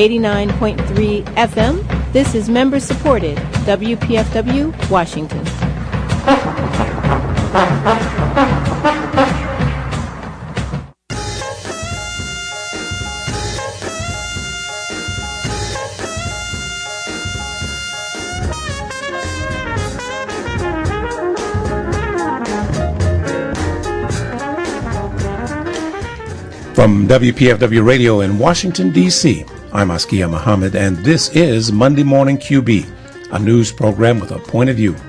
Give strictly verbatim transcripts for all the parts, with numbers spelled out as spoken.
eighty-nine point three F M. This is member-supported W P F W, Washington. From W P F W Radio in Washington, D C, I'm Askia Muhammad, and this is Monday Morning Q B, a news program with a point of view.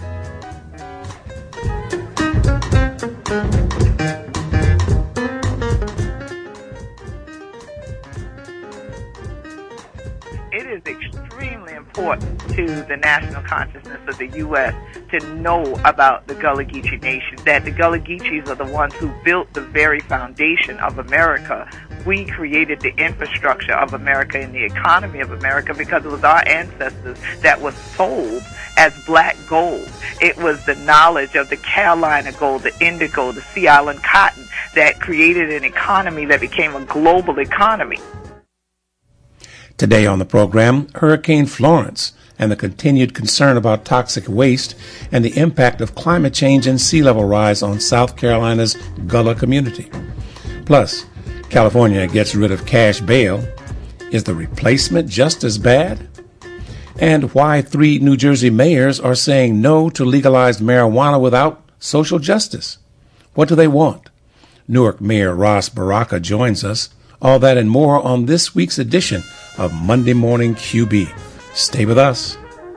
It is extremely important to the national consciousness of the U S to know about the Gullah Geechee Nation, that the Gullah Geechees are the ones who built the very foundation of America. We created the infrastructure of America and the economy of America because it was our ancestors that was sold as black gold. It was the knowledge of the Carolina gold, the indigo, the Sea Island cotton that created an economy that became a global economy. Today on the program, Hurricane Florence and the continued concern about toxic waste and the impact of climate change and sea level rise on South Carolina's Gullah community. Plus, California gets rid of cash bail. Is the replacement just as bad? And why three New Jersey mayors are saying no to legalized marijuana without social justice. What do they want? Newark Mayor Ras Baraka joins us. All that and more on this week's edition of Monday Morning Q B. Stay with us.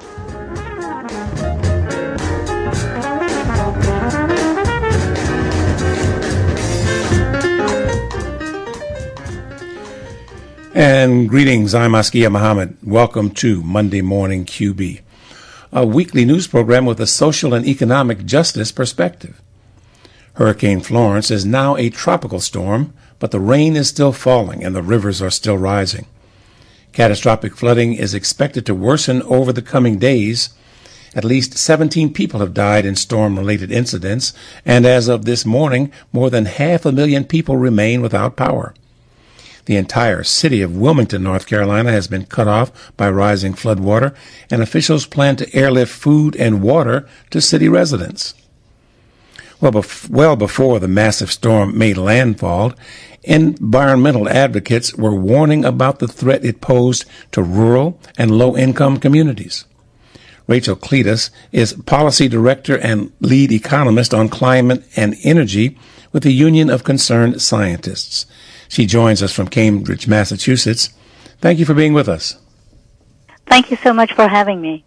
And greetings, I'm Askia Muhammad. Welcome to Monday Morning Q B, a weekly news program with a social and economic justice perspective. Hurricane Florence is now a tropical storm, but the rain is still falling and the rivers are still rising. Catastrophic flooding is expected to worsen over the coming days. At least seventeen people have died in storm-related incidents, and as of this morning, more than half a million people remain without power. The entire city of Wilmington, North Carolina, has been cut off by rising floodwater, and officials plan to airlift food and water to city residents. Well, bef- well before the massive storm made landfall, environmental advocates were warning about the threat it posed to rural and low-income communities. Rachel Cletus is policy director and lead economist on climate and energy with the Union of Concerned Scientists. She joins us from Cambridge, Massachusetts. Thank you for being with us. Thank you so much for having me.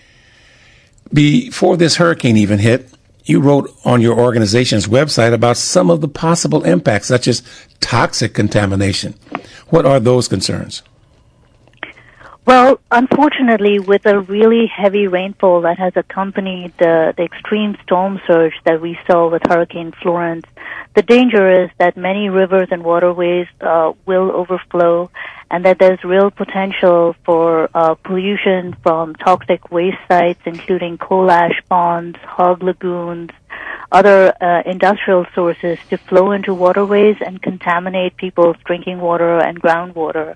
Before this hurricane even hit, you wrote on your organization's website about some of the possible impacts, such as toxic contamination. What are those concerns? Well, unfortunately, with a really heavy rainfall that has accompanied the, the extreme storm surge that we saw with Hurricane Florence, the danger is that many rivers and waterways uh, will overflow, and that there's real potential for uh, pollution from toxic waste sites, including coal ash ponds, hog lagoons, other uh, industrial sources to flow into waterways and contaminate people's drinking water and groundwater.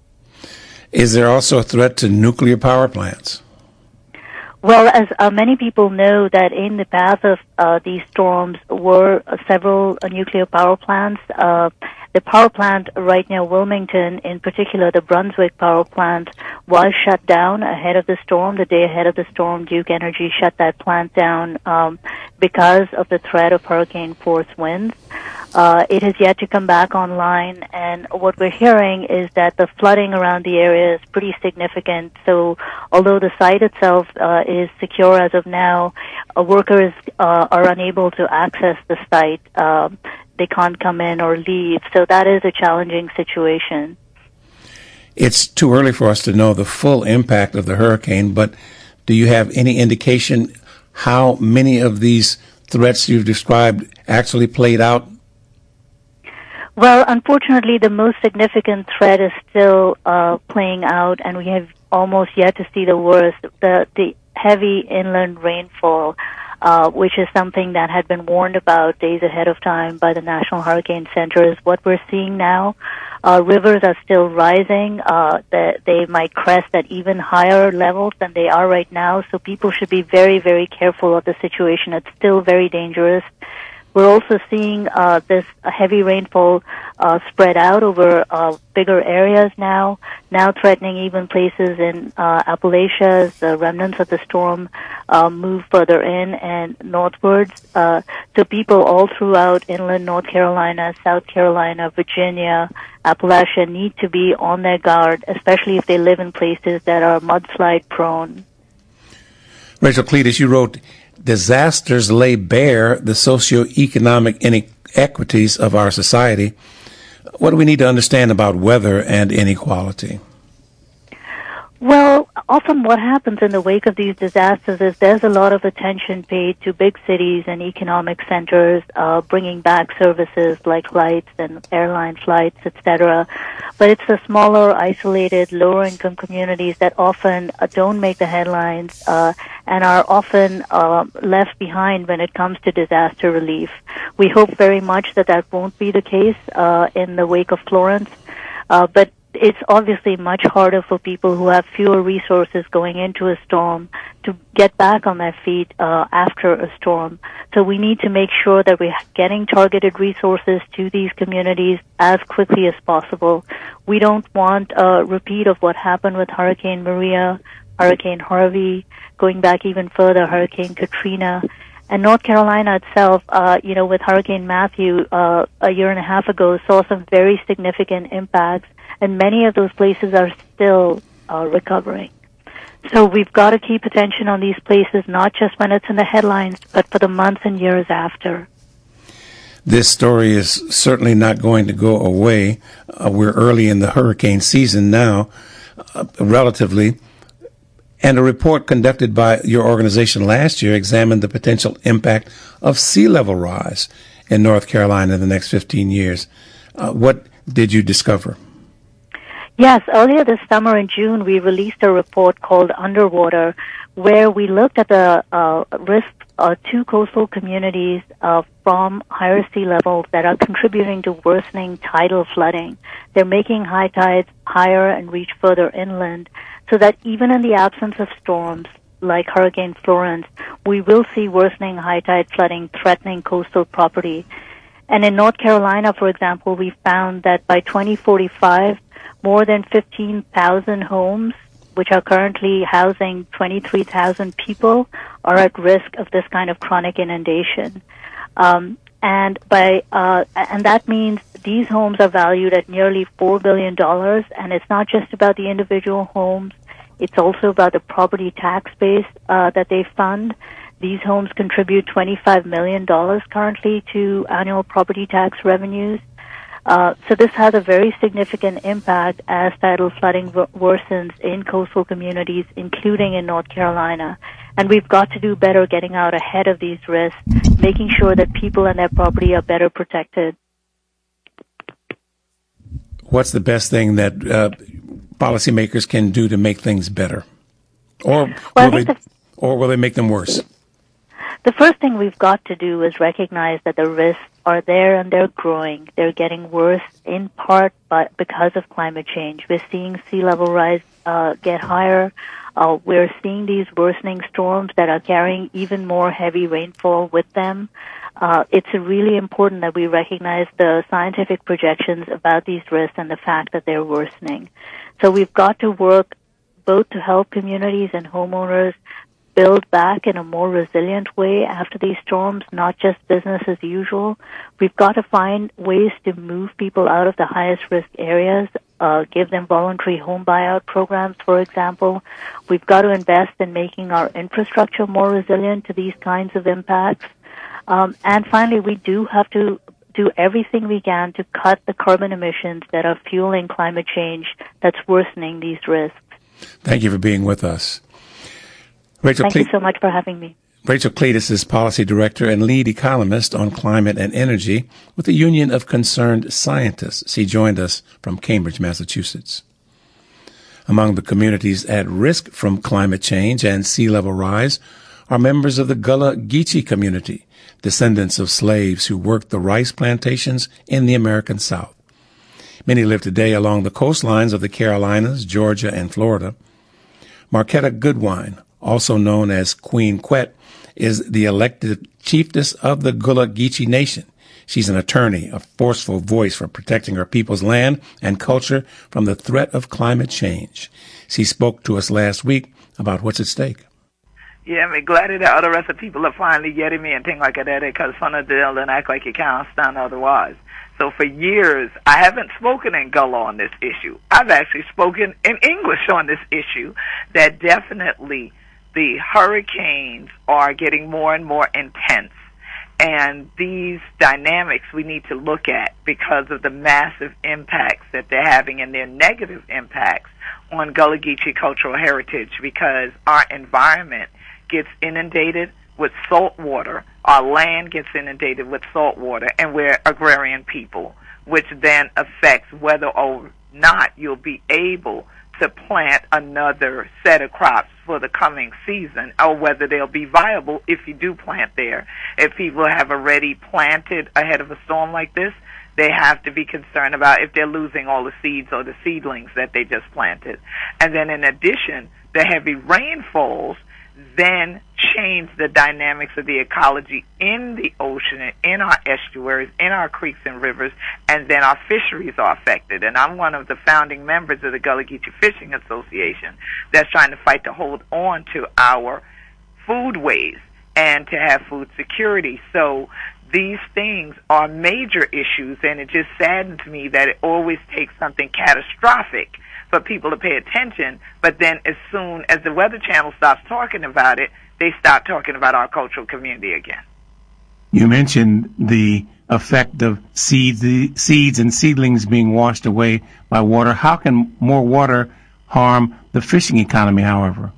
Is there also a threat to nuclear power plants? Well, as uh, many people know, that in the path of uh, these storms were uh, several uh, nuclear power plants. Uh, the power plant right near Wilmington, in particular the Brunswick power plant, was shut down ahead of the storm. The day ahead of the storm, Duke Energy shut that plant down um, because of the threat of hurricane force winds. Uh, it has yet to come back online, and what we're hearing is that the flooding around the area is pretty significant. So although the site itself uh, is secure as of now, uh, workers uh, are unable to access the site. Uh, they can't come in or leave. So that is a challenging situation. It's too early for us to know the full impact of the hurricane, but do you have any indication how many of these threats you've described actually played out? Well, unfortunately, the most significant threat is still uh, playing out, and we have almost yet to see the worst. The the heavy inland rainfall uh, which is something that had been warned about days ahead of time by the National Hurricane Center, is what we're seeing now. Uh, rivers are still rising. Uh, they, they might crest at even higher levels than they are right now, so people should be very, very careful of the situation. It's still very dangerous. We're also seeing uh, this heavy rainfall uh, spread out over uh, bigger areas now, now threatening even places in uh, Appalachia as the remnants of the storm uh, move further in and northwards. Uh, so people all throughout inland North Carolina, South Carolina, Virginia, Appalachia need to be on their guard, especially if they live in places that are mudslide prone. Rachel Cletus, you wrote, "Disasters lay bare the socioeconomic inequities of our society." What do we need to understand about weather and inequality? Well, often what happens in the wake of these disasters is there's a lot of attention paid to big cities and economic centers, uh, bringing back services like flights and airline flights, et cetera. But it's the smaller, isolated, lower-income communities that often uh, don't make the headlines uh, and are often uh, left behind when it comes to disaster relief. We hope very much that that won't be the case uh, in the wake of Florence, uh, but it's obviously much harder for people who have fewer resources going into a storm to get back on their feet uh, after a storm. So we need to make sure that we're getting targeted resources to these communities as quickly as possible. We don't want a repeat of what happened with Hurricane Maria, Hurricane Harvey, going back even further, Hurricane Katrina. And North Carolina itself, uh, you know, with Hurricane Matthew uh, a year and a half ago, saw some very significant impacts, and many of those places are still uh, recovering. So we've got to keep attention on these places, not just when it's in the headlines, but for the months and years after. This story is certainly not going to go away. Uh, we're early in the hurricane season now, uh, relatively. And a report conducted by your organization last year examined the potential impact of sea level rise in North Carolina in the next fifteen years. Uh, what did you discover? Yes, earlier this summer in June, we released a report called Underwater, where we looked at the uh, risk uh, to coastal communities uh, from higher sea levels that are contributing to worsening tidal flooding. They're making high tides higher and reach further inland, so that even in the absence of storms like Hurricane Florence, we will see worsening high tide flooding threatening coastal property. And in North Carolina, for example, we found that by twenty forty-five, more than fifteen thousand homes, which are currently housing twenty-three thousand people, are at risk of this kind of chronic inundation. Um, and by uh, and that means these homes are valued at nearly four billion dollars, and it's not just about the individual homes. It's also about the property tax base uh, that they fund. These homes contribute twenty-five million dollars currently to annual property tax revenues. Uh, so this has a very significant impact as tidal flooding worsens in coastal communities, including in North Carolina. And we've got to do better getting out ahead of these risks, making sure that people and their property are better protected. What's the best thing that uh, policymakers can do to make things better? Or, well, will they, the, or will they make them worse? The first thing we've got to do is recognize that the risks are there and they're growing. They're getting worse in part but because of climate change. We're seeing sea level rise uh, get higher. Uh, we're seeing these worsening storms that are carrying even more heavy rainfall with them. Uh, it's really important that we recognize the scientific projections about these risks and the fact that they're worsening. So we've got to work both to help communities and homeowners build back in a more resilient way after these storms, not just business as usual. We've got to find ways to move people out of the highest risk areas, uh, give them voluntary home buyout programs, for example. We've got to invest in making our infrastructure more resilient to these kinds of impacts. Um, and finally, we do have to do everything we can to cut the carbon emissions that are fueling climate change that's worsening these risks. Thank you for being with us. Rachel Thank Cle- you so much for having me. Rachel Cletus is Policy Director and Lead Economist on Climate and Energy with the Union of Concerned Scientists. She joined us from Cambridge, Massachusetts. Among the communities at risk from climate change and sea level rise are members of the Gullah Geechee community, descendants of slaves who worked the rice plantations in the American South. Many live today along the coastlines of the Carolinas, Georgia, and Florida. Marquetta Goodwine, also known as Queen Quet, is the elected chiefess of the Gullah Geechee Nation. She's an attorney, a forceful voice for protecting her people's land and culture from the threat of climate change. She spoke to us last week about what's at stake. Yeah, I'm glad that other rest of people are finally getting me and things like that, because some of them don't act like you can't stand otherwise. So for years, I haven't spoken in Gullah on this issue. I've actually spoken in English on this issue, that definitely the hurricanes are getting more and more intense. And these dynamics we need to look at because of the massive impacts that they're having and their negative impacts on Gullah Geechee cultural heritage, because our environment gets inundated with salt water, our land gets inundated with salt water, and we're agrarian people, which then affects whether or not you'll be able to plant another set of crops for the coming season, or whether they'll be viable if you do plant there. If people have already planted ahead of a storm like this, they have to be concerned about if they're losing all the seeds or the seedlings that they just planted. And then in addition, the heavy rainfalls then change the dynamics of the ecology in the ocean and in our estuaries, in our creeks and rivers, and then our fisheries are affected. And I'm one of the founding members of the Gullah Geechee Fishing Association that's trying to fight to hold on to our foodways and to have food security. So these things are major issues, and it just saddens me that it always takes something catastrophic for people to pay attention, but then as soon as the Weather Channel stops talking about it, they start talking about our cultural community again. You mentioned the effect of seeds, the seeds and seedlings being washed away by water. How can more water harm the fishing economy, however?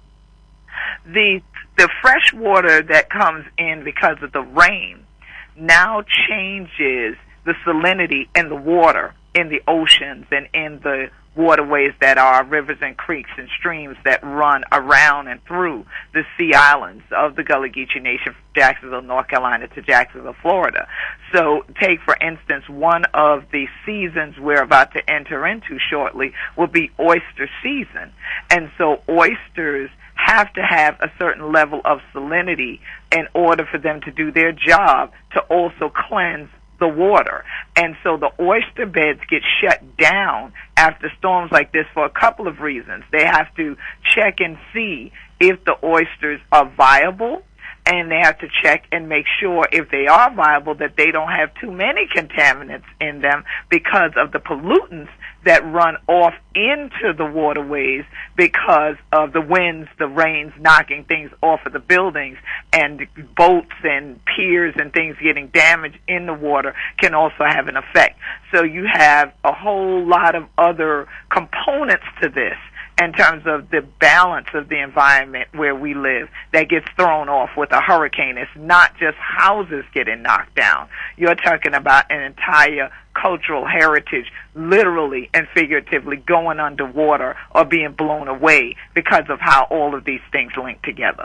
The the fresh water that comes in because of the rain now changes the salinity in the water in the oceans and in the waterways that are rivers and creeks and streams that run around and through the sea islands of the Gullah Geechee Nation, from Jacksonville, North Carolina to Jacksonville, Florida. So take, for instance, one of the seasons we're about to enter into shortly will be oyster season. And so oysters have to have a certain level of salinity in order for them to do their job to also cleanse the water. And so the oyster beds get shut down after storms like this for a couple of reasons. They have to check and see if the oysters are viable, and they have to check and make sure if they are viable that they don't have too many contaminants in them because of the pollutants that run off into the waterways because of the winds, the rains knocking things off of the buildings, and boats and piers and things getting damaged in the water can also have an effect. So you have a whole lot of other components to this in terms of the balance of the environment where we live that gets thrown off with a hurricane. It's not just houses getting knocked down. You're talking about an entire cultural heritage literally and figuratively going underwater or being blown away because of how all of these things link together.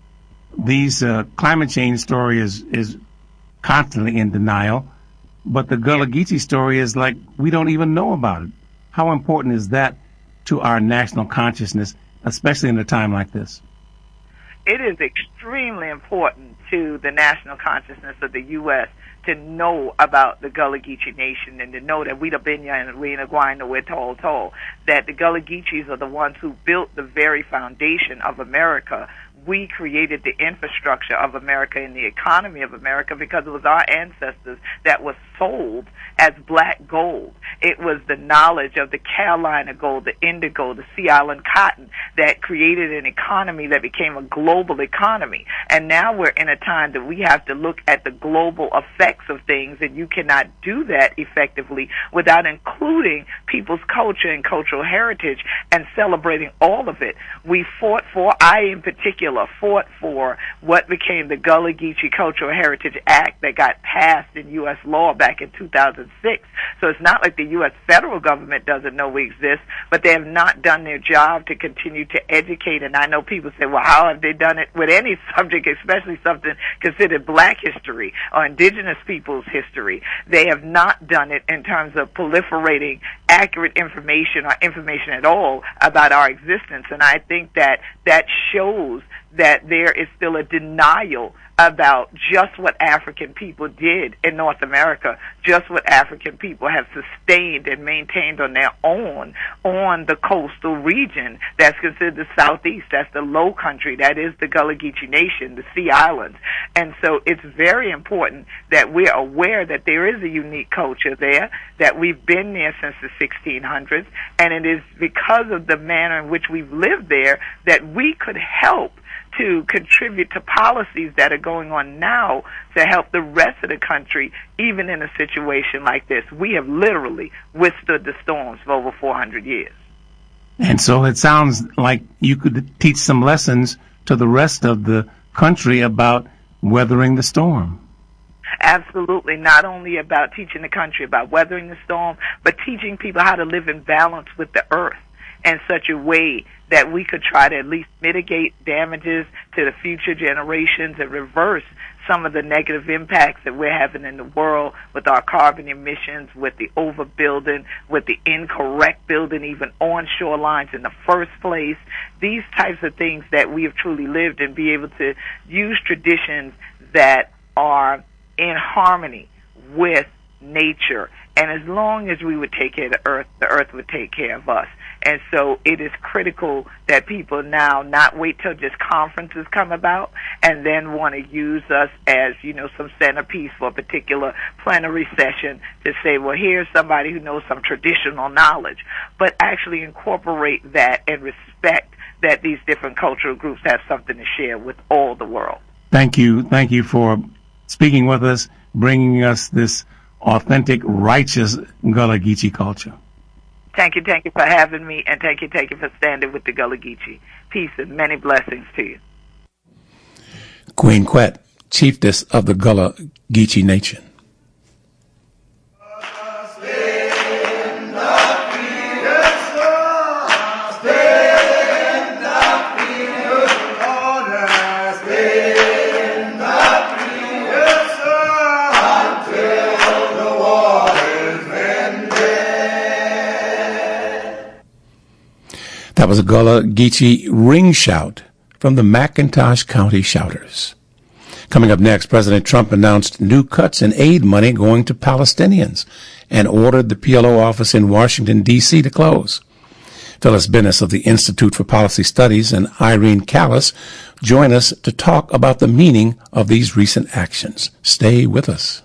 These uh, climate change story is, is constantly in denial, but the Gullah Geechee story is like we don't even know about it. How important is that to our national consciousness, especially in a time like this? It is extremely important to the national consciousness of the U S to know about the Gullah Geechee Nation and to know that we the Binya and we the Guayna we're told told that the Gullah Geechees are the ones who built the very foundation of America. We created the infrastructure of America and the economy of America because it was our ancestors that was sold as black gold. It was the knowledge of the Carolina gold, the indigo, the Sea Island cotton that created an economy that became a global economy. And now we're in a time that we have to look at the global effects of things, and you cannot do that effectively without including people's culture and cultural heritage and celebrating all of it. We fought for, I in particular, particular fought for what became the Gullah Geechee Cultural Heritage Act that got passed in U S law back in two thousand six. So it's not like the U S federal government doesn't know we exist, but they have not done their job to continue to educate. And I know people say, well, how have they done it with any subject, especially something considered black history or indigenous people's history? They have not done it in terms of proliferating accurate information or information at all about our existence. And I think that that shows that there is still a denial about just what African people did in North America, just what African people have sustained and maintained on their own on the coastal region that's considered the Southeast. That's the Low Country. That is the Gullah Geechee Nation, the Sea Islands. And so it's very important that we're aware that there is a unique culture there, that we've been there since the sixteen hundreds, and it is because of the manner in which we've lived there that we could help to contribute to policies that are going on now to help the rest of the country, even in a situation like this. We have literally withstood the storms for over four hundred years. And so it sounds like you could teach some lessons to the rest of the country about weathering the storm. Absolutely. Not only about teaching the country about weathering the storm, but teaching people how to live in balance with the earth in such a way that we could try to at least mitigate damages to the future generations and reverse some of the negative impacts that we're having in the world with our carbon emissions, with the overbuilding, with the incorrect building even on shorelines in the first place. These types of things that we have truly lived, and be able to use traditions that are in harmony with nature. And as long as we would take care of the earth, the earth would take care of us. And so it is critical that people now not wait till just conferences come about and then want to use us as, you know, some centerpiece for a particular plenary session to say, well, here's somebody who knows some traditional knowledge, but actually incorporate that and respect that these different cultural groups have something to share with all the world. Thank you. Thank you for speaking with us, bringing us this authentic, righteous Gullah Geechee culture. Thank you, thank you for having me, and thank you, thank you for standing with the Gullah Geechee. Peace and many blessings to you. Queen Quet, chiefess of the Gullah Geechee Nation. That was a Gullah Geechee ring shout from the McIntosh County Shouters. Coming up next, President Trump announced new cuts in aid money going to Palestinians and ordered the P L O office in Washington, D C to close. Phyllis Bennis of the Institute for Policy Studies and Irene Callis join us to talk about the meaning of these recent actions. Stay with us.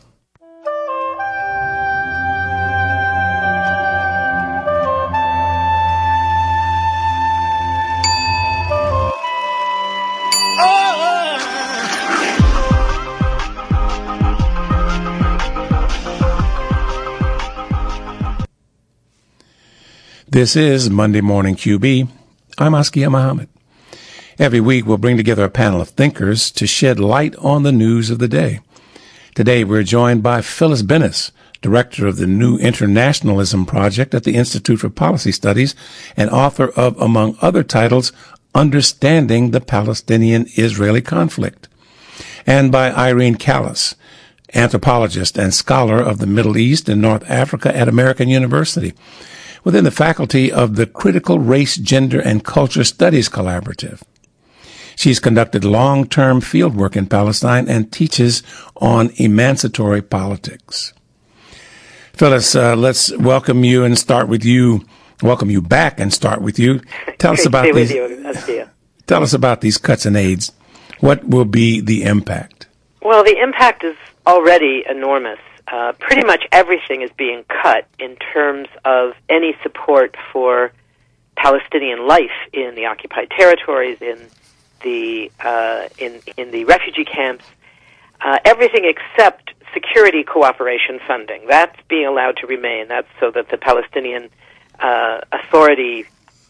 This is Monday Morning Q B. I'm Askia Muhammad. Every week we'll bring together a panel of thinkers to shed light on the news of the day. Today we're joined by Phyllis Bennis, director of the New Internationalism Project at the Institute for Policy Studies and author of, among other titles, Understanding the Palestinian-Israeli Conflict, and by Irene Callis, anthropologist and scholar of the Middle East and North Africa at American University, within the faculty of the Critical Race, Gender, and Culture Studies Collaborative. She's conducted long-term fieldwork in Palestine and teaches on emancipatory politics. Phyllis, uh, let's welcome you and start with you. Welcome you back and start with you. Tell us about these. You. Tell us about these cuts in aids. What will be the impact? Well, the impact is already enormous. Uh, pretty much everything is being cut in terms of any support for Palestinian life in the occupied territories, in the uh, in in the refugee camps. Uh, everything except security cooperation funding. That's being allowed to remain. That's so that the Palestinian uh, Authority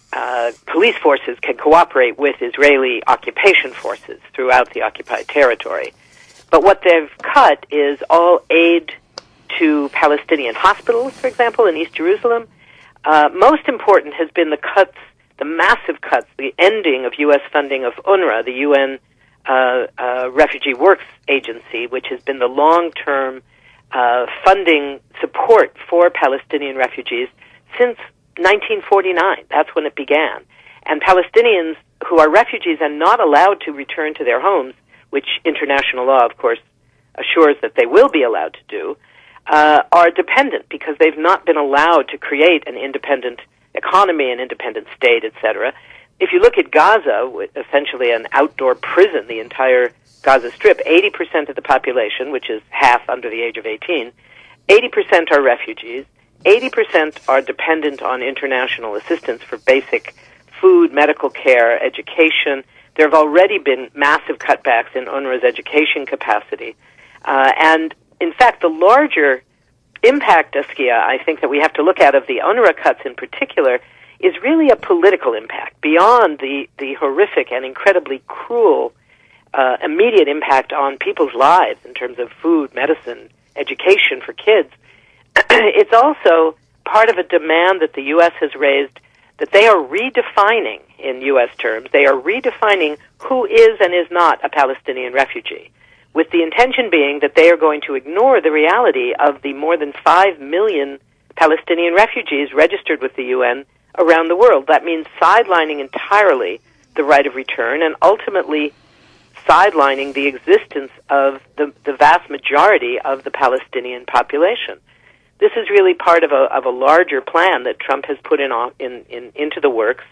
uh, police forces can cooperate with Israeli occupation forces throughout the occupied territory. But what they've cut is all aid to Palestinian hospitals, for example, in East Jerusalem. Uh, most important has been the cuts, the massive cuts, the ending of U S funding of UNRWA, the U N uh, uh, Refugee Works Agency, which has been the long-term uh, funding support for Palestinian refugees since nineteen forty-nine. That's when it began. And Palestinians who are refugees and not allowed to return to their homes, which international law, of course, assures that they will be allowed to do, uh, are dependent because they've not been allowed to create an independent economy, an independent state, et cetera. If you look at Gaza, essentially an outdoor prison, the entire Gaza Strip, eighty percent of the population, which is half under the age of eighteen, eighty percent are refugees, eighty percent are dependent on international assistance for basic food, medical care, education. There have already been massive cutbacks in UNRWA's education capacity. Uh, and, in fact, the larger impact, Askia, I think that we have to look at of the UNRWA cuts in particular is really a political impact beyond the, the horrific and incredibly cruel uh, immediate impact on people's lives in terms of food, medicine, education for kids. It's also part of a demand that the U S has raised that they are redefining, in U S terms, they are redefining who is and is not a Palestinian refugee, with the intention being that they are going to ignore the reality of the more than five million Palestinian refugees registered with the U N around the world. That means sidelining entirely the right of return and ultimately sidelining the existence of the, the vast majority of the Palestinian population. This is really part of a, of a larger plan that Trump has put in, in, in into the works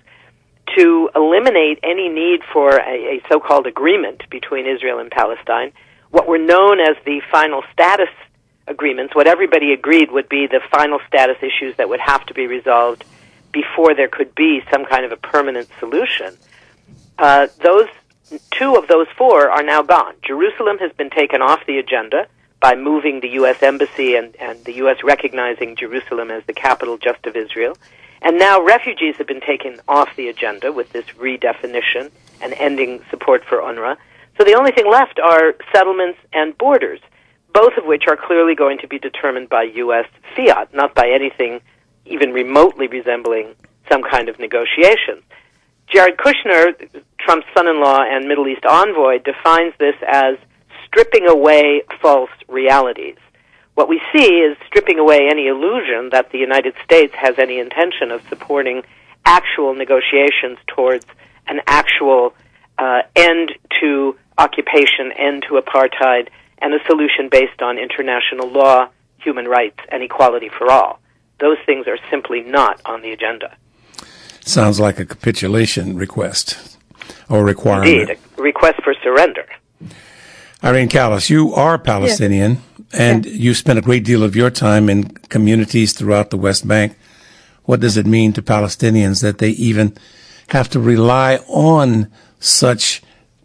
to eliminate any need for a, a so-called agreement between Israel and Palestine, what were known as the final status agreements, what everybody agreed would be the final status issues that would have to be resolved before there could be some kind of a permanent solution. Uh, those two of those four are now gone. Jerusalem has been taken off the agenda by moving the U S Embassy and, and the U S recognizing Jerusalem as the capital just of Israel. And now refugees have been taken off the agenda with this redefinition and ending support for UNRWA. So the only thing left are settlements and borders, both of which are clearly going to be determined by U S fiat, not by anything even remotely resembling some kind of negotiation. Jared Kushner, Trump's son-in-law and Middle East envoy, defines this as stripping away false realities. What we see is stripping away any illusion that the United States has any intention of supporting actual negotiations towards an actual uh, end to occupation, end to apartheid, and a solution based on international law, human rights, and equality for all. Those things are simply not on the agenda. Sounds like a capitulation request or requirement. Indeed, a request for surrender. Irene Callis, you are Palestinian, yes. and yes. you spent a great deal of your time in communities throughout the West Bank. What does it mean to Palestinians that they even have to rely on such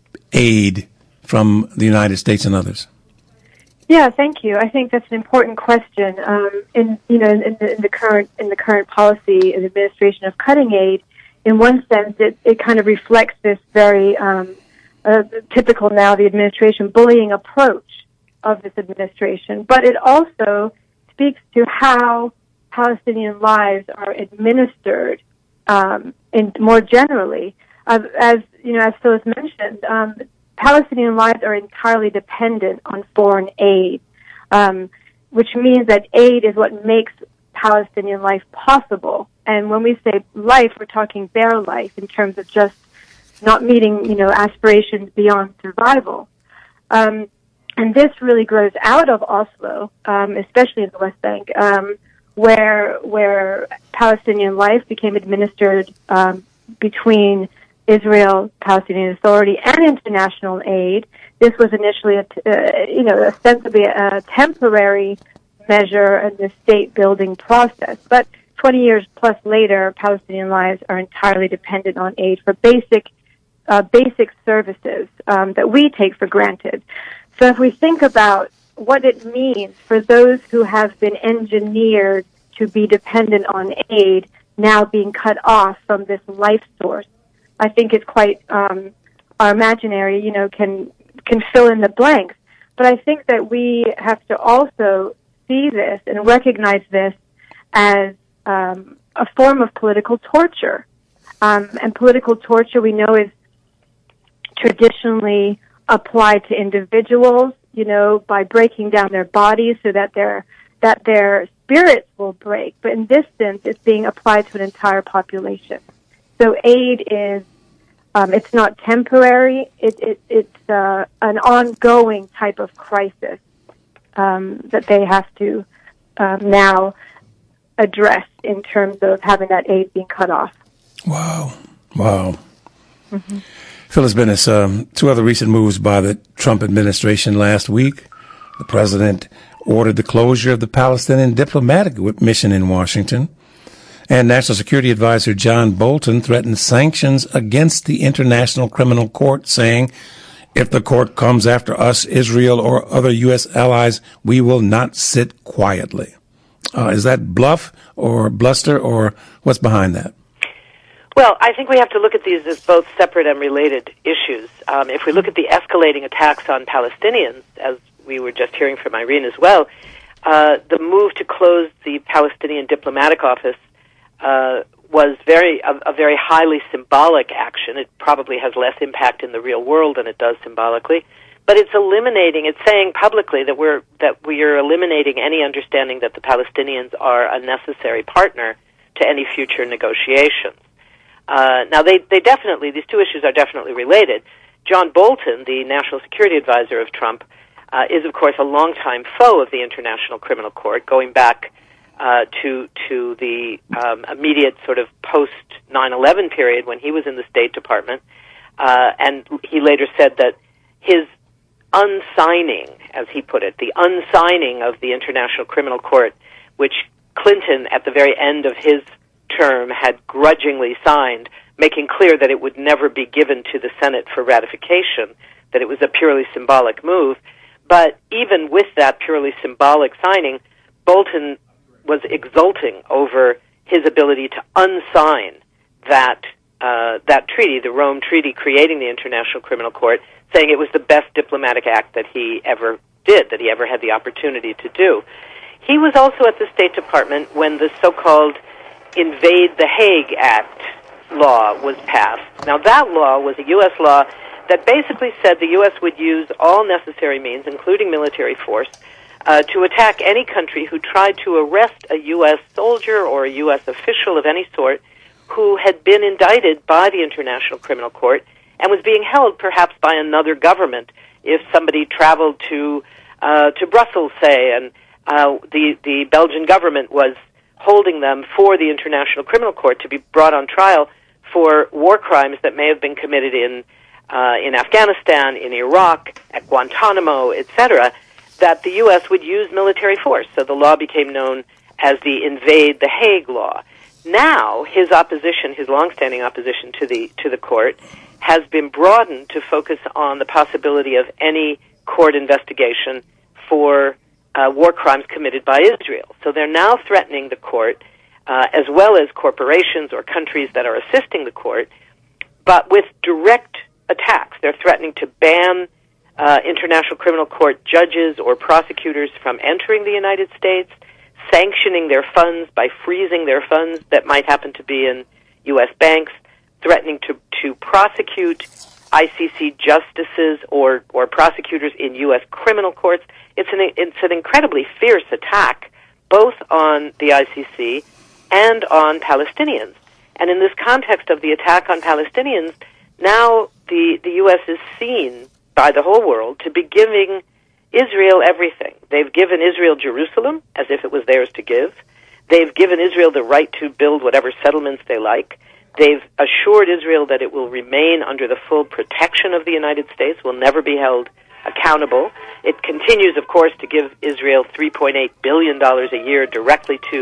aid from the United States and others? Yeah, thank you. I think that's an important question. Um, in you know, in the, in the current in the current policy and administration of cutting aid, in one sense, it, it kind of reflects this very um, uh, typical now the administration bullying approach of this administration. But it also speaks to how Palestinian lives are administered, um, in more generally, uh, as you know, as Phyllis mentioned. Um, Palestinian lives are entirely dependent on foreign aid, um, which means that aid is what makes Palestinian life possible. And when we say life, we're talking bare life in terms of just not meeting, you know, aspirations beyond survival. Um, and this really grows out of Oslo, um, especially in the West Bank, um, where where Palestinian life became administered um, between Israel, Palestinian Authority, and international aid. This was initially, a, uh, you know, ostensibly a temporary measure in the state-building process. But twenty years plus later, Palestinian lives are entirely dependent on aid for basic, uh, basic services um, that we take for granted. So if we think about what it means for those who have been engineered to be dependent on aid now being cut off from this life source, I think it's quite, um, our imaginary, you know, can, can fill in the blanks. But I think that we have to also see this and recognize this as um, a form of political torture. Um, and political torture, we know, is traditionally applied to individuals, you know, by breaking down their bodies so that their that their spirits will break. But in this sense, it's being applied to an entire population. So aid is, um, it's not temporary. It, it, it's uh, an ongoing type of crisis um, that they have to um, now address in terms of having that aid being cut off. Wow. Wow. Mm-hmm. Phyllis Bennis, um, two other recent moves by the Trump administration last week. The president ordered the closure of the Palestinian diplomatic mission in Washington. And National Security Advisor John Bolton threatened sanctions against the International Criminal Court, saying, if the court comes after us, Israel, or other U S allies, we will not sit quietly. Uh, is that bluff or bluster, or what's behind that? Well, I think we have to look at these as both separate and related issues. Um, if we look at the escalating attacks on Palestinians, as we were just hearing from Irene as well, uh, the move to close the Palestinian diplomatic office uh, was very a, a very highly symbolic action. It probably has less impact in the real world than it does symbolically, but it's eliminating. It's saying publicly that we're that we are eliminating any understanding that the Palestinians are a necessary partner to any future negotiations. Uh, now, they, they definitely, these two issues are definitely related. John Bolton, the National Security Advisor of Trump, uh, is, of course, a longtime foe of the International Criminal Court, going back uh, to to the um, immediate sort of post nine eleven period when he was in the State Department. Uh, and he later said that his unsigning, as he put it, the unsigning of the International Criminal Court, which Clinton, at the very end of his term, had grudgingly signed, making clear that it would never be given to the Senate for ratification, that it was a purely symbolic move. But even with that purely symbolic signing, Bolton was exulting over his ability to unsign that uh, that treaty, the Rome Treaty creating the International Criminal Court, saying it was the best diplomatic act that he ever did, that he ever had the opportunity to do. He was also at the State Department when the so-called Invade the Hague Act law was passed. Now, that law was a U S law that basically said the U S would use all necessary means, including military force, uh, to attack any country who tried to arrest a U S soldier or a U S official of any sort who had been indicted by the International Criminal Court and was being held perhaps by another government. If somebody traveled to uh, to Brussels, say, and uh, the the Belgian government was holding them for the International Criminal Court to be brought on trial for war crimes that may have been committed in uh, in Afghanistan, in Iraq, at Guantanamo, et cetera, that the U S would use military force. So the law became known as the Invade the Hague law. Now, his opposition, his longstanding opposition to the to the court, has been broadened to focus on the possibility of any court investigation for Uh, war crimes committed by Israel. So they're now threatening the court, uh, as well as corporations or countries that are assisting the court, but with direct attacks. They're threatening to ban uh, International Criminal Court judges or prosecutors from entering the United States, sanctioning their funds by freezing their funds that might happen to be in U S banks, threatening to, to prosecute I C C justices or, or prosecutors in U S criminal courts. It's an, it's an incredibly fierce attack, both on the I C C and on Palestinians. And in this context of the attack on Palestinians, now the, the U S is seen by the whole world to be giving Israel everything. They've given Israel Jerusalem as if it was theirs to give. They've given Israel the right to build whatever settlements they like. They've assured Israel that it will remain under the full protection of the United States, will never be held accountable. It continues, of course, to give Israel three point eight billion dollars a year directly to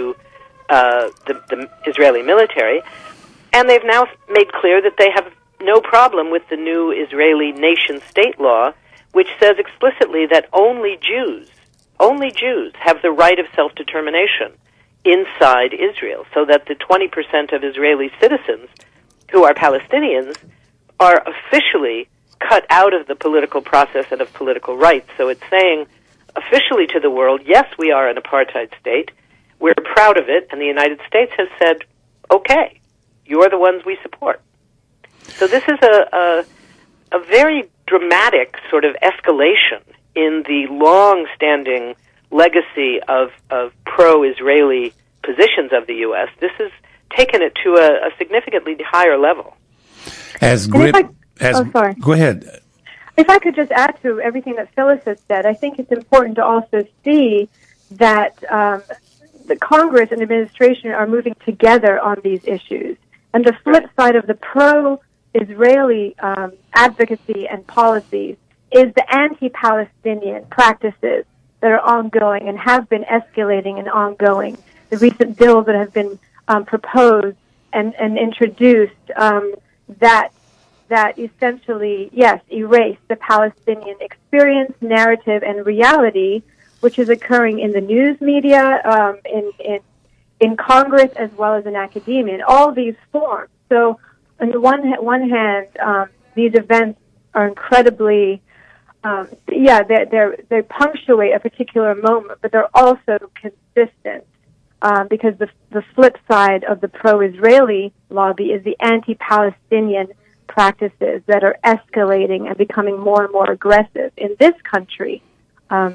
uh, the, the Israeli military. And they've now made clear that they have no problem with the new Israeli nation-state law, which says explicitly that only Jews, only Jews have the right of self-determination inside Israel, so that the twenty percent of Israeli citizens who are Palestinians are officially cut out of the political process and of political rights. So it's saying officially to the world, yes, we are an apartheid state, we're proud of it, and the United States has said, okay, you're the ones we support. So this is a, a, a very dramatic sort of escalation in the long-standing legacy of, of pro-Israeli positions of the U S. This has taken it to a, a significantly higher level. As Grim, I, as, oh, sorry. Go ahead. If I could just add to everything that Phyllis has said, I think it's important to also see that um, the Congress and administration are moving together on these issues. And the flip side of the pro-Israeli um, advocacy and policies is the anti-Palestinian practices that are ongoing and have been escalating and ongoing. The recent bills that have been um, proposed and, and introduced um, that that essentially, yes, erase the Palestinian experience, narrative, and reality, which is occurring in the news media, um, in, in in Congress, as well as in academia, in all these forms. So, on the one, one hand, um, these events are incredibly, um, yeah, they they they punctuate a particular moment, but they're also consistent. Um, because the the flip side of the pro-Israeli lobby is the anti-Palestinian practices that are escalating and becoming more and more aggressive in this country. Um,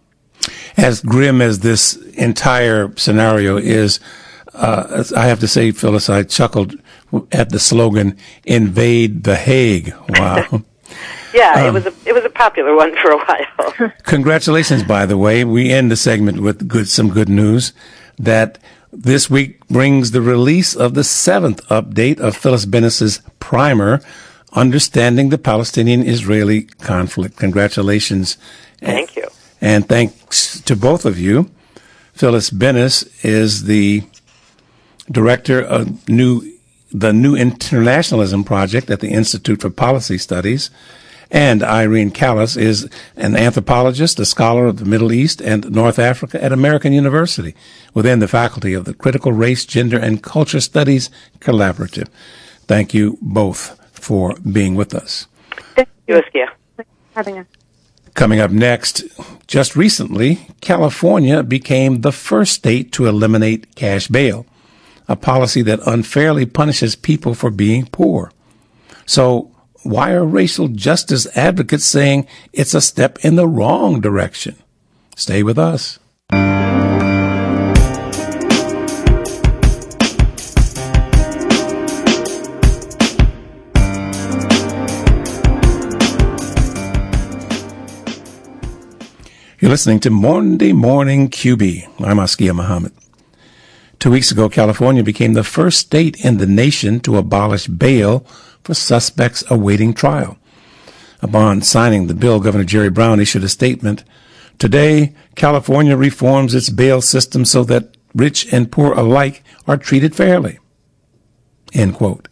as grim as this entire scenario is, uh, I have to say, Phyllis, I chuckled at the slogan, "Invade the Hague." Wow. Yeah, um, it was a it was a popular one for a while. Congratulations, by the way. We end the segment with good some good news that this week brings the release of the seventh update of Phyllis Bennis's primer, Understanding the Palestinian-Israeli Conflict. Congratulations. Thank you. And thanks to both of you. Phyllis Bennis is the director of new the New Internationalism Project at the Institute for Policy Studies. And Irene Callas is an anthropologist, a scholar of the Middle East and North Africa at American University within the faculty of the Critical Race, Gender, and Culture Studies Collaborative. Thank you both for being with us. Thank you, Askia. Having us. Coming up next, just recently, California became the first state to eliminate cash bail, a policy that unfairly punishes people for being poor. So, why are racial justice advocates saying it's a step in the wrong direction? Stay with us. You're listening to Monday Morning Q B. I'm Askia Muhammad. Two weeks ago, California became the first state in the nation to abolish bail for suspects awaiting trial. Upon signing the bill, Governor Jerry Brown issued a statement. Today, California reforms its bail system so that rich and poor alike are treated fairly. End quote.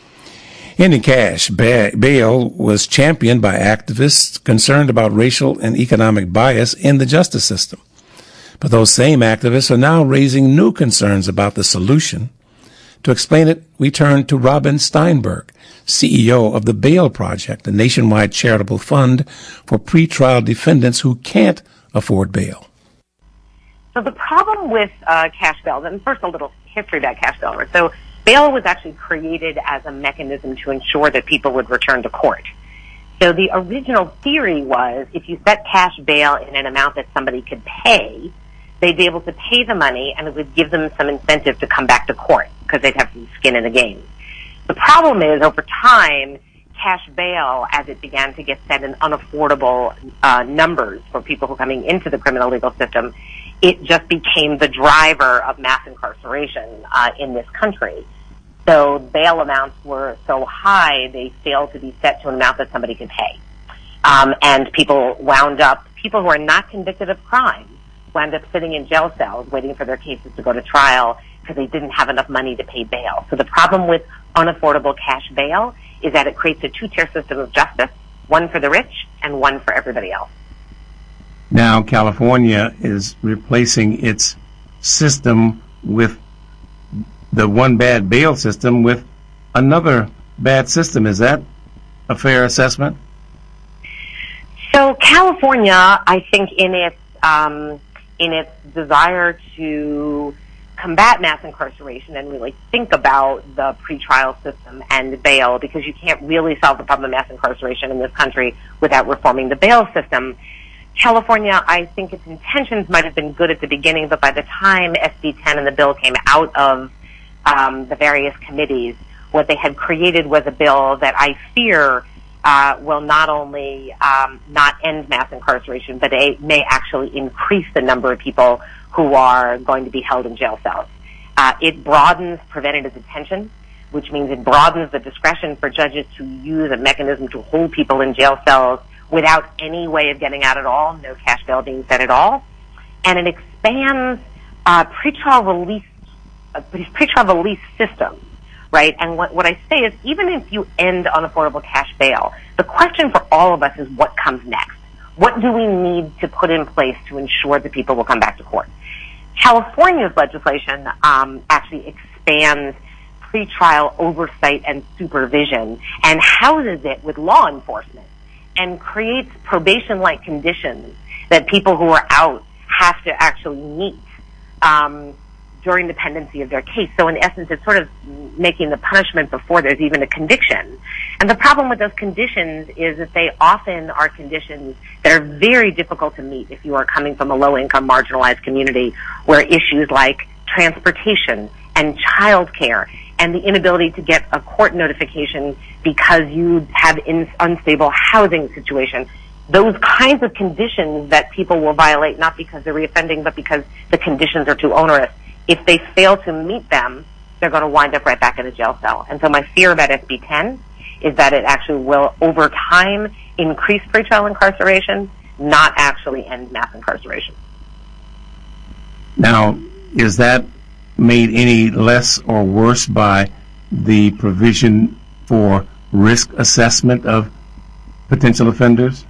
Ending cash bail was championed by activists concerned about racial and economic bias in the justice system. But those same activists are now raising new concerns about the solution. To explain it, we turn to Robin Steinberg, C E O of the Bail Project, a nationwide charitable fund for pretrial defendants who can't afford bail. So the problem with uh, cash bail, and first a little history about cash bail. So bail was actually created as a mechanism to ensure that people would return to court. So the original theory was if you set cash bail in an amount that somebody could pay, they'd be able to pay the money and it would give them some incentive to come back to court because they'd have some skin in the game. The problem is, over time, cash bail, as it began to get set in unaffordable uh, numbers for people who are coming into the criminal legal system, it just became the driver of mass incarceration uh, in this country. So bail amounts were so high, they failed to be set to an amount that somebody could pay. Um, and people wound up, people who are not convicted of crime, wound up sitting in jail cells waiting for their cases to go to trial because they didn't have enough money to pay bail. So the problem with unaffordable cash bail is that it creates a two-tier system of justice, one for the rich and one for everybody else. Now California is replacing its system with the one bad bail system with another bad system. Is that a fair assessment? So California, I think in its um, in its desire to combat mass incarceration and really think about the pretrial system and bail, because you can't really solve the problem of mass incarceration in this country without reforming the bail system. California, I think its intentions might have been good at the beginning, but by the time S B ten and the bill came out of um, the various committees, what they had created was a bill that I fear uh, will not only um, not end mass incarceration, but it may actually increase the number of people who are going to be held in jail cells. Uh, it broadens preventative detention, which means it broadens the discretion for judges to use a mechanism to hold people in jail cells without any way of getting out at all, no cash bail being set at all. And it expands uh, pretrial release, uh, pretrial release systems, right? And what, what I say is, even if you end unaffordable cash bail, the question for all of us is what comes next? What do we need to put in place to ensure that people will come back to court? California's legislation um, actually expands pretrial oversight and supervision and houses it with law enforcement and creates probation-like conditions that people who are out have to actually meet um, during the pendency of their case. So in essence, it's sort of making the punishment before there's even a conviction. And the problem with those conditions is that they often are conditions that are very difficult to meet if you are coming from a low-income, marginalized community where issues like transportation and child care and the inability to get a court notification because you have an unstable housing situation, those kinds of conditions that people will violate not because they're reoffending but because the conditions are too onerous. If they fail to meet them, they're going to wind up right back in a jail cell. And so my fear about S B ten is that it actually will, over time, increase pretrial incarceration, not actually end mass incarceration. Now, is that made any less or worse by the provision for risk assessment of potential offenders?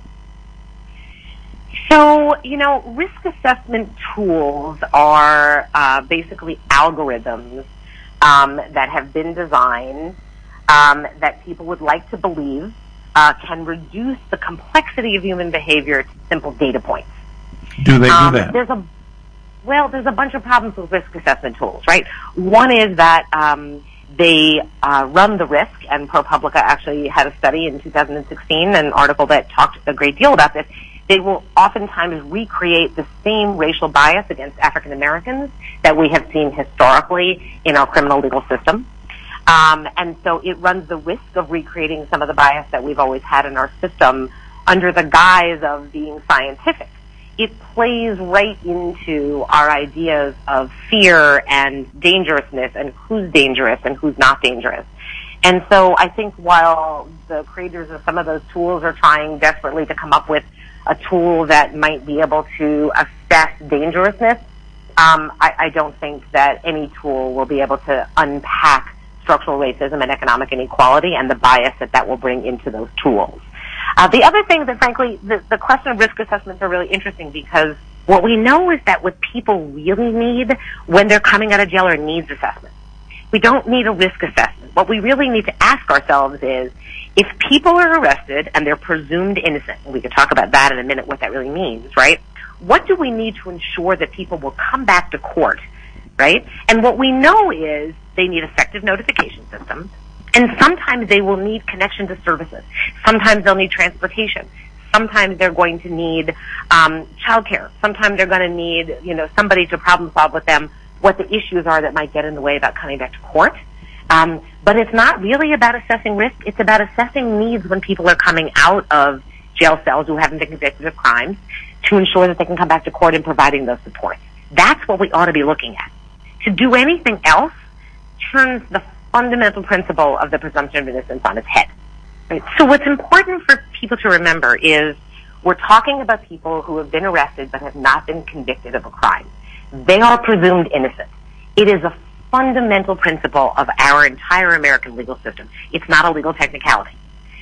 So, you know, risk assessment tools are uh, basically algorithms um, that have been designed um, that people would like to believe uh, can reduce the complexity of human behavior to simple data points. Do they do um, that? There's a Well, there's a bunch of problems with risk assessment tools, right? One is that um, they uh, run the risk, and ProPublica actually had a study in two thousand sixteen, an article that talked a great deal about this. They will oftentimes recreate the same racial bias against African Americans that we have seen historically in our criminal legal system. Um, and so it runs the risk of recreating some of the bias that we've always had in our system under the guise of being scientific. It plays right into our ideas of fear and dangerousness and who's dangerous and who's not dangerous. And so I think while the creators of some of those tools are trying desperately to come up with a tool that might be able to assess dangerousness, um, I, I don't think that any tool will be able to unpack structural racism and economic inequality and the bias that that will bring into those tools. Uh, the other thing that, frankly, the, the question of risk assessments are really interesting because what we know is that what people really need when they're coming out of jail are needs assessments. We don't need a risk assessment. What we really need to ask ourselves is, if people are arrested and they're presumed innocent, and we can talk about that in a minute, what that really means, right? What do we need to ensure that people will come back to court, right? And what we know is they need effective notification systems, and sometimes they will need connection to services. Sometimes they'll need transportation. Sometimes they're going to need um, child care. Sometimes they're going to need, you know, somebody to problem solve with them what the issues are that might get in the way about coming back to court. Um, but it's not really about assessing risk. It's about assessing needs when people are coming out of jail cells who haven't been convicted of crimes to ensure that they can come back to court and providing those supports. That's what we ought to be looking at. To do anything else turns the fundamental principle of the presumption of innocence on its head. Right? So what's important for people to remember is we're talking about people who have been arrested but have not been convicted of a crime. They are presumed innocent. It is a fundamental principle of our entire American legal system. It's not a legal technicality.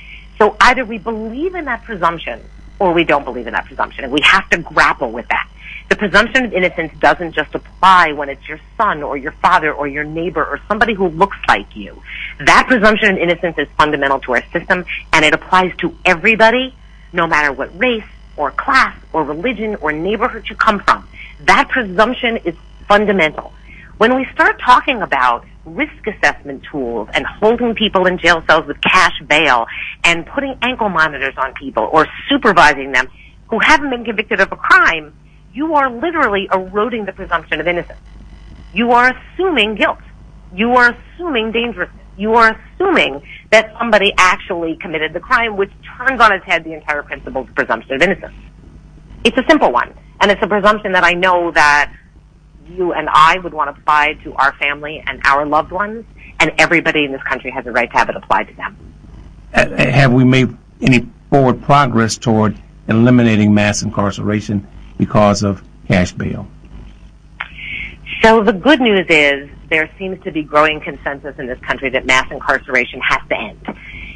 So either we believe in that presumption or we don't believe in that presumption, and we have to grapple with that. The presumption of innocence doesn't just apply when it's your son or your father or your neighbor or somebody who looks like you. That presumption of innocence is fundamental to our system, and it applies to everybody, no matter what race or class or religion or neighborhood you come from. That presumption is fundamental. When we start talking about risk assessment tools and holding people in jail cells with cash bail and putting ankle monitors on people or supervising them who haven't been convicted of a crime, you are literally eroding the presumption of innocence. You are assuming guilt. You are assuming dangerousness. You are assuming that somebody actually committed the crime, which turns on its head the entire principle of the presumption of innocence. It's a simple one, and it's a presumption that I know that you and I would want to apply to our family and our loved ones, and everybody in this country has a right to have it applied to them. Have we made any forward progress toward eliminating mass incarceration because of cash bail? So the good news is there seems to be growing consensus in this country that mass incarceration has to end.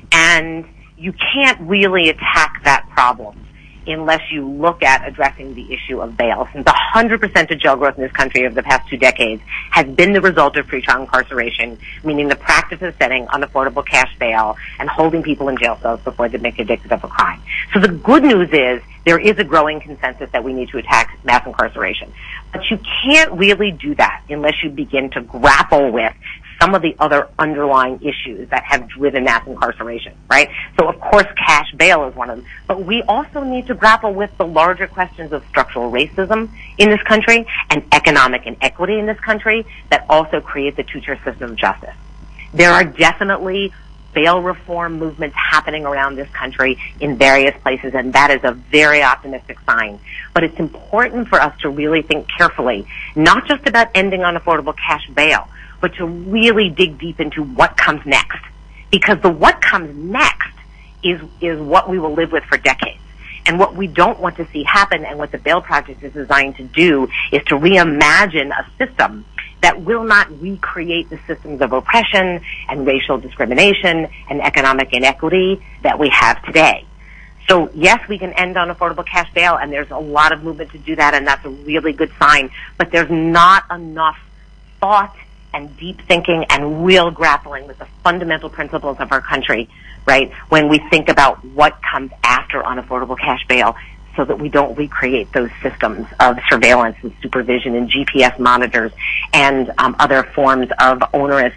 And you can't really attack that problem unless you look at addressing the issue of bail. Since one hundred percent of jail growth in this country over the past two decades has been the result of pretrial incarceration, meaning the practice of setting unaffordable cash bail and holding people in jail cells before they make convicted of a crime. So the good news is there is a growing consensus that we need to attack mass incarceration. But you can't really do that unless you begin to grapple with some of the other underlying issues that have driven mass incarceration, right? So, of course, cash bail is one of them. But we also need to grapple with the larger questions of structural racism in this country and economic inequity in this country that also create the two-tier system of justice. There are definitely bail reform movements happening around this country in various places, and that is a very optimistic sign. But it's important for us to really think carefully, not just about ending unaffordable cash bail, but to really dig deep into what comes next. Because the what comes next is, is what we will live with for decades. And what we don't want to see happen, and what the Bail Project is designed to do, is to reimagine a system that will not recreate the systems of oppression and racial discrimination and economic inequity that we have today. So, yes, we can end unaffordable cash bail, and there's a lot of movement to do that, and that's a really good sign. But there's not enough thought and deep thinking and real grappling with the fundamental principles of our country, right, when we think about what comes after unaffordable cash bail, so that we don't recreate those systems of surveillance and supervision and G P S monitors and um, other forms of onerous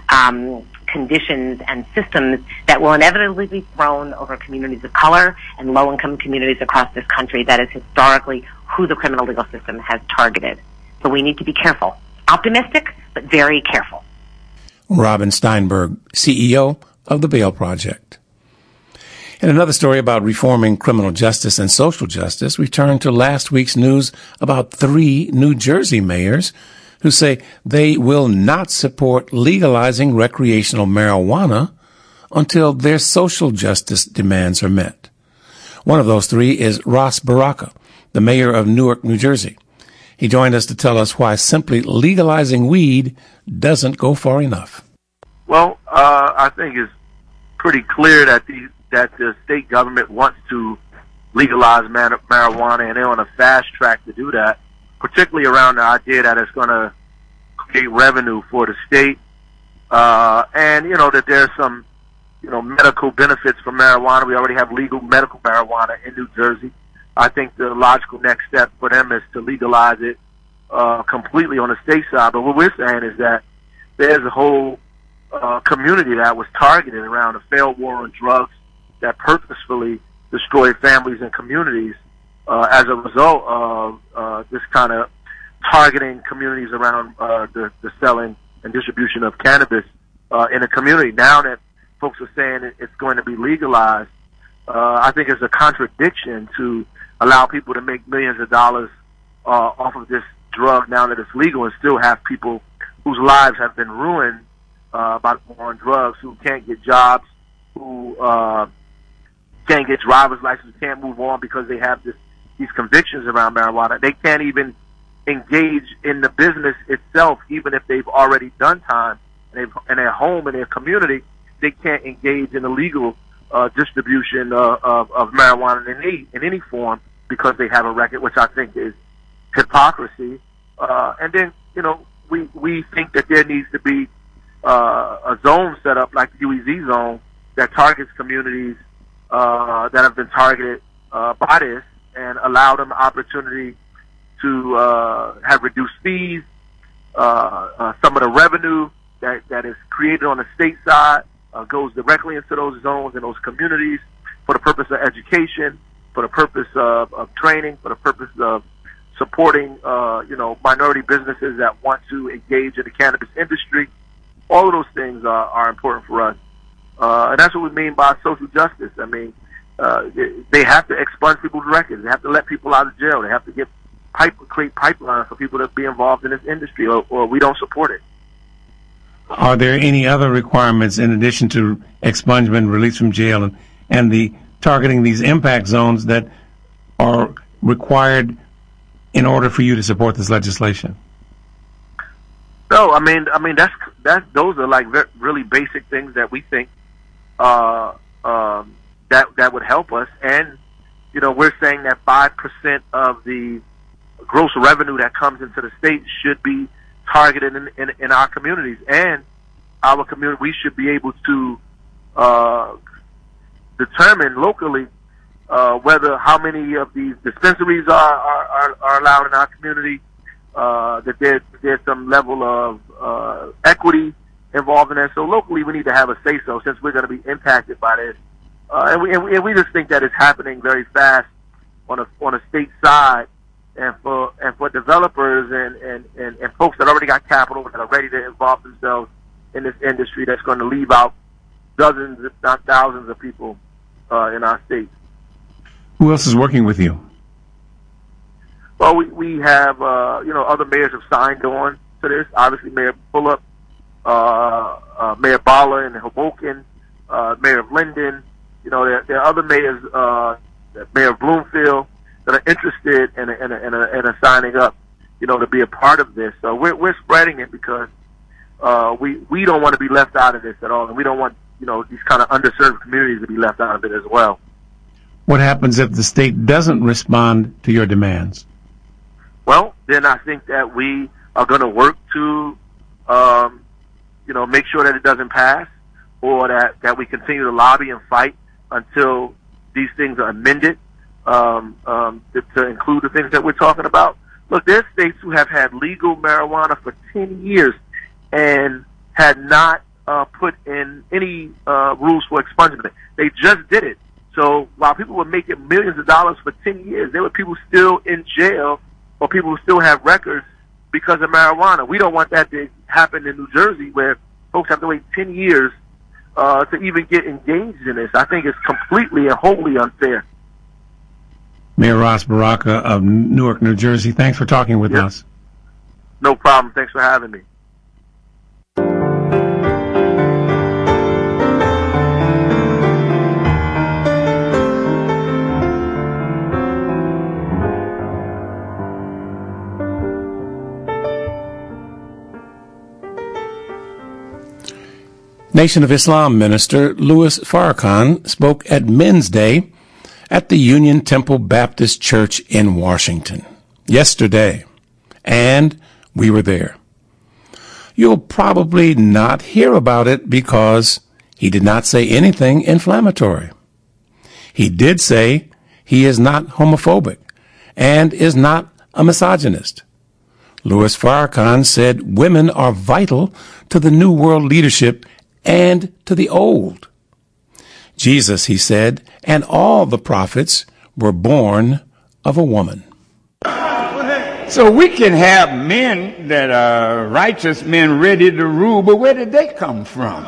um, conditions and systems that will inevitably be thrown over communities of color and low-income communities across this country. That is historically who the criminal legal system has targeted. So we need to be careful. Optimistic, but very careful. Robin Steinberg, C E O of the Bail Project. In another story about reforming criminal justice and social justice, we turn to last week's news about three New Jersey mayors who say they will not support legalizing recreational marijuana until their social justice demands are met. One of those three is Ras Baraka, the mayor of Newark, New Jersey. He joined us to tell us why simply legalizing weed doesn't go far enough. Well, uh, I think it's pretty clear that the that the state government wants to legalize mar- marijuana, and they're on a fast track to do that, particularly around the idea that it's going to create revenue for the state, uh, and, you know, that there's some, you know, medical benefits from marijuana. We already have legal medical marijuana in New Jersey. I think the logical next step for them is to legalize it uh, completely on the state side. But what we're saying is that there's a whole uh, community that was targeted around a failed war on drugs that purposefully destroyed families and communities uh, as a result of uh, this kind of targeting communities around uh, the, the selling and distribution of cannabis uh, in a community. Now that folks are saying it's going to be legalized, uh, I think it's a contradiction to allow people to make millions of dollars uh, off of this drug now that it's legal, and still have people whose lives have been ruined uh, by on drugs, who can't get jobs, who uh, can't get driver's licenses, can't move on because they have this, these convictions around marijuana. They can't even engage in the business itself, even if they've already done time and they've, in their home, in their community. They can't engage in the legal uh, distribution uh, of, of marijuana in any, in any form because they have a record, which I think is hypocrisy. Uh, and then, you know, we, we think that there needs to be uh, a zone set up like the U E Z zone that targets communities uh, that have been targeted uh, by this and allow them the opportunity to uh, have reduced fees. Uh, uh, some of the revenue that, that is created on the state side uh, goes directly into those zones and those communities for the purpose of education, for the purpose of, of training, for the purpose of supporting, uh, you know, minority businesses that want to engage in the cannabis industry. All of those things are, are important for us. Uh, and that's what we mean by social justice. I mean, uh, they have to expunge people's records. They have to let people out of jail. They have to get pipe, create pipelines for people to be involved in this industry, or, or we don't support it. Are there any other requirements in addition to expungement, release from jail, and, and the targeting these impact zones that are required in order for you to support this legislation? No, I mean, I mean that's that. Those are like very, really basic things that we think uh, um, that that would help us. And you know, we're saying that five percent of the gross revenue that comes into the state should be targeted in, in, in our communities, and our community. We should be able to uh, determine locally uh, whether how many of these dispensaries are are, are, are allowed in our community. Uh, that there, there's some level of uh, equity involved in that. So locally, we need to have a say-so since we're going to be impacted by this. Uh, and, we, and, we, and we just think that it's happening very fast on a on a state side, and for and for developers and, and, and, and folks that already got capital that are ready to involve themselves in this industry, that's going to leave out dozens, if not thousands, of people uh, in our state. Who else is working with you? Well, we, we have, uh, you know, other mayors have signed on to this. Obviously, Mayor Fulop, uh, uh, Mayor Bala in Hoboken, uh, Mayor of Linden. You know, there, there are other mayors, uh, Mayor of Bloomfield, that are interested in, a, in, a, in, a, in a signing up, you know, to be a part of this. So we're, we're spreading it because uh, we, we don't want to be left out of this at all. And we don't want, you know, these kind of underserved communities to be left out of it as well. What happens if the state doesn't respond to your demands? Well, then I think that we are going to work to, um, you know, make sure that it doesn't pass, or that, that we continue to lobby and fight until these things are amended um, um, to, to include the things that we're talking about. Look, there's states who have had legal marijuana for ten years and had not uh, put in any uh, rules for expungement. They just did it. So while people were making millions of dollars for ten years, there were people still in jail, or people who still have records because of marijuana. We don't want that to happen in New Jersey, where folks have to wait ten years uh, to even get engaged in this. I think it's completely and wholly unfair. Mayor Ras Baraka of Newark, New Jersey, thanks for talking with yep. us. No problem. Thanks for having me. Nation of Islam minister Louis Farrakhan spoke at Men's Day at the Union Temple Baptist Church in Washington yesterday, and we were there. You'll probably not hear about it because he did not say anything inflammatory. He did say he is not homophobic and is not a misogynist. Louis Farrakhan said women are vital to the New World leadership and to the old. Jesus, he said, and all the prophets were born of a woman. So we can have men that are righteous men ready to rule, but where did they come from?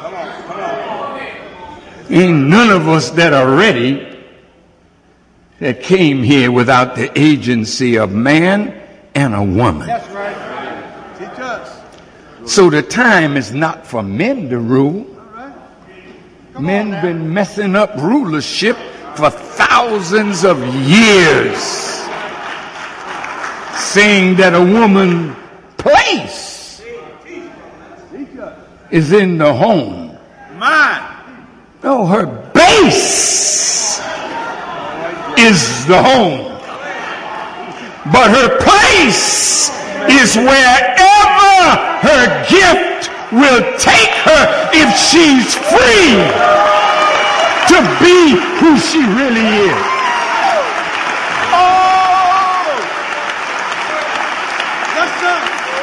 Ain't none of us that are ready that came here without the agency of man and a woman. That's right. Teach us. So the time is not for men to rule. Men been messing up rulership for thousands of years, saying that a woman's place is in the home. Mine. No, her base is the home. but her place is wherever her gift will take her if she's free to be who she really is. Oh! Yes, sir.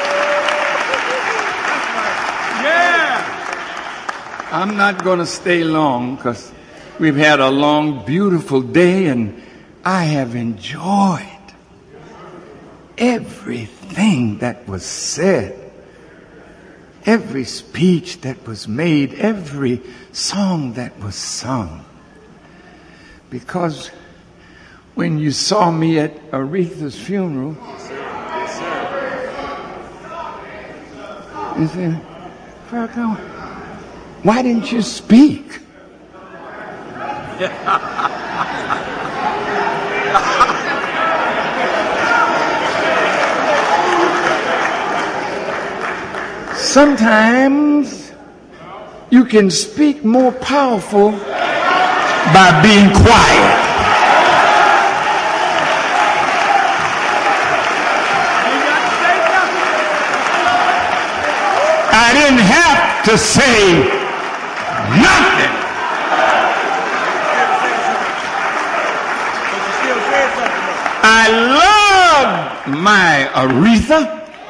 Yeah. I'm not going to stay long because we've had a long, beautiful day, and I have enjoyed everything that was said. Every speech that was made, every song that was sung. Because when you saw me at Aretha's funeral, you said, Farrakhan, why didn't you speak? Sometimes you can speak more powerful by being quiet. I didn't have to say nothing. I love my Aretha.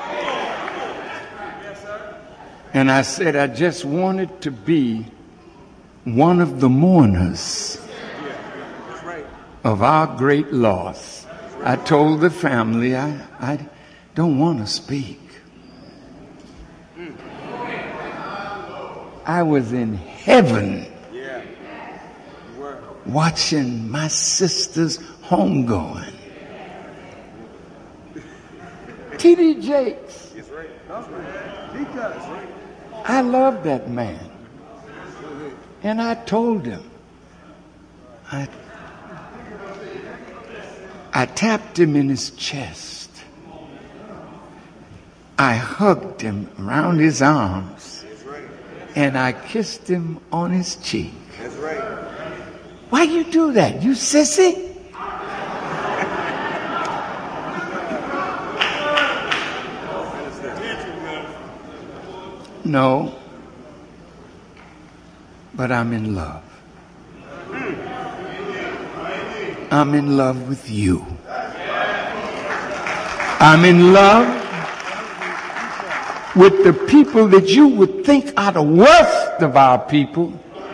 And I said, I just wanted to be one of the mourners of our great loss. I told the family, I, I don't want to speak. I was in heaven watching my sister's homegoing. T D Jakes. I love that man. And I told him, I, I tapped him in his chest. I hugged him around his arms. And I kissed him on his cheek. Why you do that, you sissy? No, but I'm in love. I'm in love with you. I'm in love with the people that you would think are the worst of our people.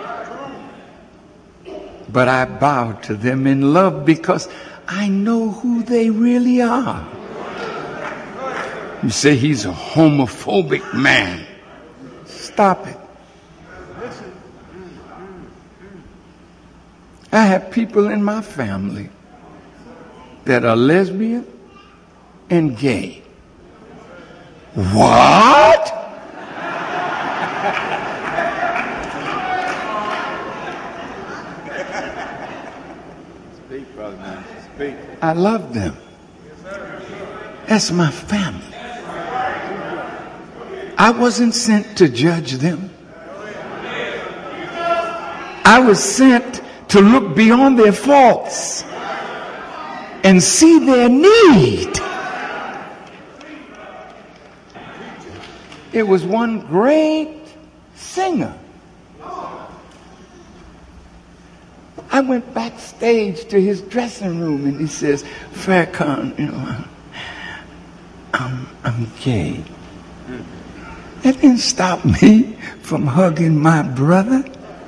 But I bow to them in love because I know who they really are. You say he's a homophobic man. Stop it. I have people in my family that are lesbian and gay. What? Speak, brother, man. Speak. I love them. That's my family. I wasn't sent to judge them. I was sent to look beyond their faults and see their need. It was one great singer. I went backstage to his dressing room and he says, Farrakhan, you know, I'm, I'm gay. That didn't stop me from hugging my brother.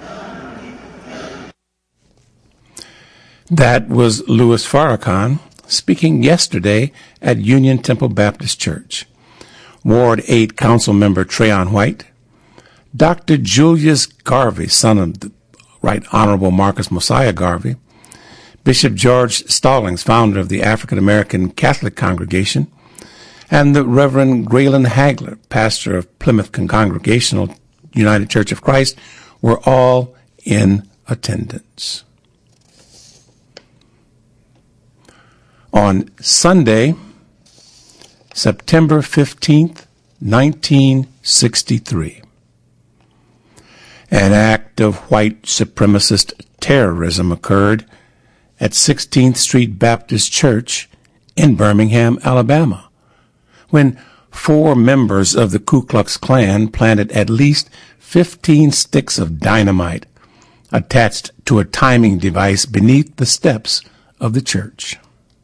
That was Louis Farrakhan speaking yesterday at Union Temple Baptist Church. Ward eight Council Member Trayon White, Doctor Julius Garvey, son of the Right Honorable Marcus Mosiah Garvey, Bishop George Stallings, founder of the African American Catholic Congregation, and the Reverend Graylin Hagler, pastor of Plymouth Congregational United Church of Christ, were all in attendance. On Sunday, September fifteenth, nineteen sixty-three, an act of white supremacist terrorism occurred at sixteenth Street Baptist Church in Birmingham, Alabama, when four members of the Ku Klux Klan planted at least fifteen sticks of dynamite attached to a timing device beneath the steps of the church.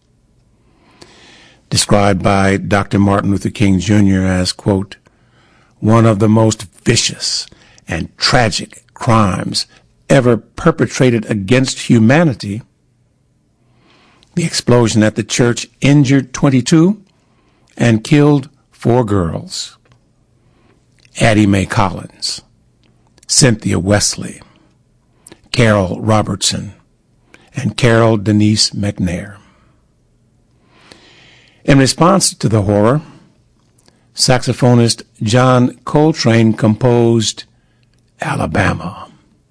Described by Doctor Martin Luther King Junior as, quote, one of the most vicious and tragic crimes ever perpetrated against humanity, the explosion at the church injured twenty-two and killed four girls: Addie Mae Collins, Cynthia Wesley, Carol Robertson, and Carol Denise McNair. In response to the horror, saxophonist John Coltrane composed Alabama.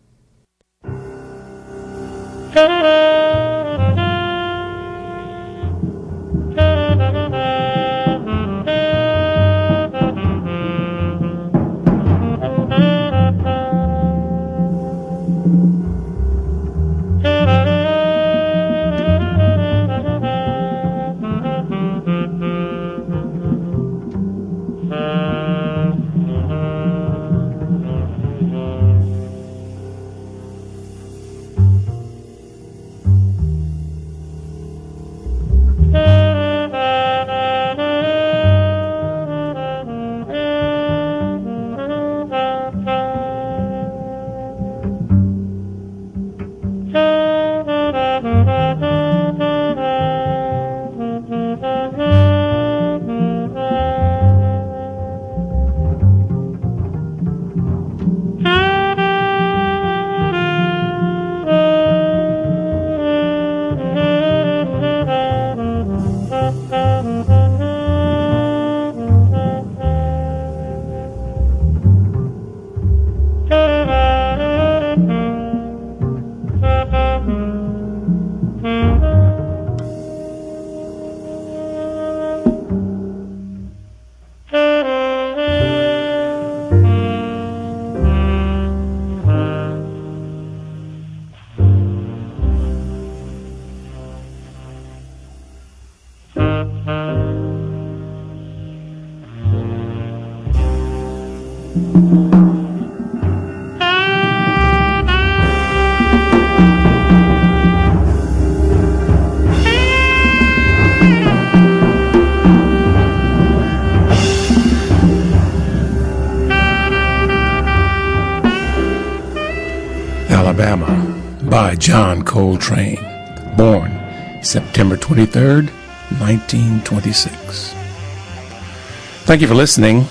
By John Coltrane, born September twenty-third, nineteen twenty-six. Thank you for listening.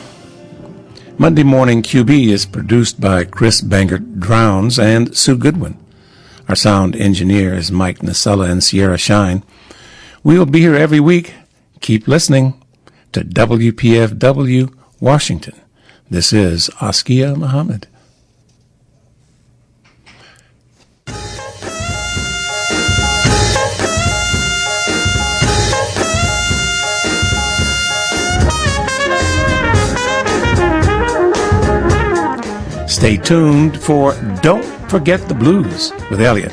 Monday Morning Q B is produced by Chris Bangert Drowns and Sue Goodwin. Our sound engineer is Mike Nasella and Sierra Shine. We'll be here every week. Keep listening to W P F W Washington. This is Askia Muhammad. Stay tuned for Don't Forget the Blues with Elliot.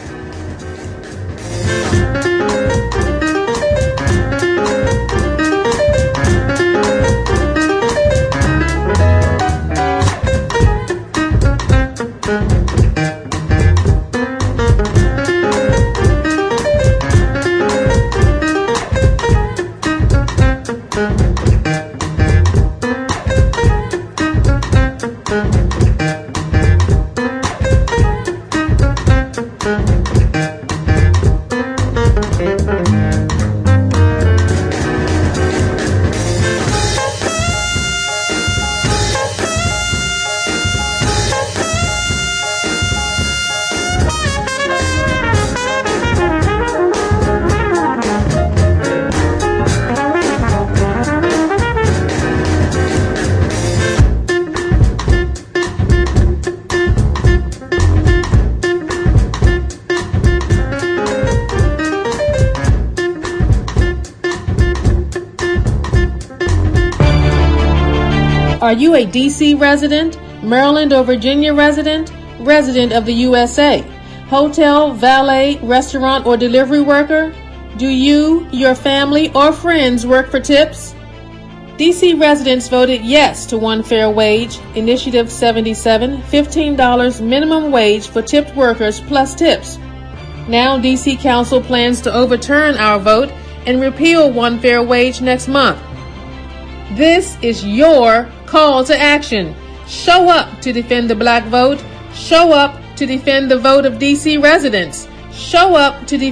Are you a D C resident, Maryland or Virginia resident, resident of the U S A, hotel, valet, restaurant, or delivery worker? Do you, your family, or friends work for tips? D C residents voted yes to One Fair Wage, Initiative seventy-seven, fifteen dollars minimum wage for tipped workers plus tips. Now D C Council plans to overturn our vote and repeal One Fair Wage next month. This is your call to action. Show up to defend the black vote. Show up to defend the vote of D C residents. Show up to defend